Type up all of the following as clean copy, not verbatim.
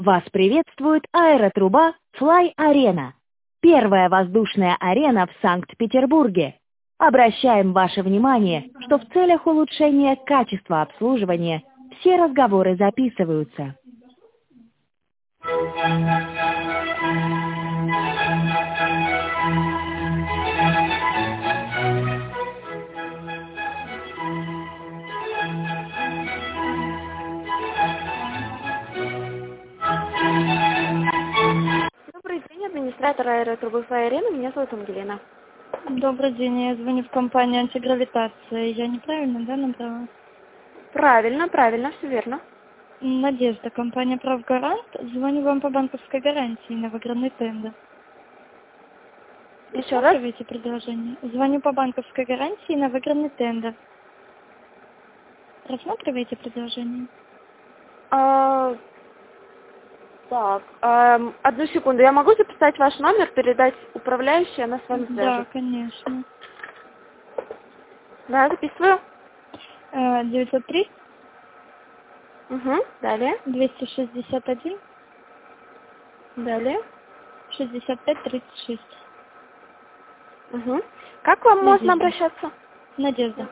Вас приветствует аэротруба Fly Arena, первая воздушная арена в Санкт-Петербурге. Обращаем ваше внимание, что в целях улучшения качества обслуживания все разговоры записываются. Добрый день, администратор аэротрубы Fly Arena. Меня зовут Ангелина. Добрый день, я звоню в компанию антигравитация. Я неправильно, да, набрала? Правильно, все верно. Надежда, компания «Правгарант». Звоню вам по банковской гарантии на выигранный тендер. Еще раз? Рассматриваете предложение? Звоню по банковской гарантии на выигранный тендер. Рассматриваете предложение? Так, одну секунду. Я могу записать ваш номер, передать управляющей, она с вами Да, свяжется? конечно. Да, записываю. 903 Далее. 261 Далее. 65 36. Как к вам можно Надежда. обращаться? Надежда.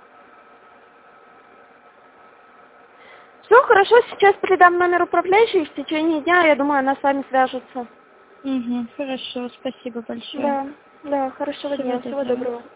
Все хорошо, сейчас передам номер управляющей, в течение дня, я думаю, она с вами свяжется. Хорошо, спасибо большое. Да, хорошего дня, всего доброго.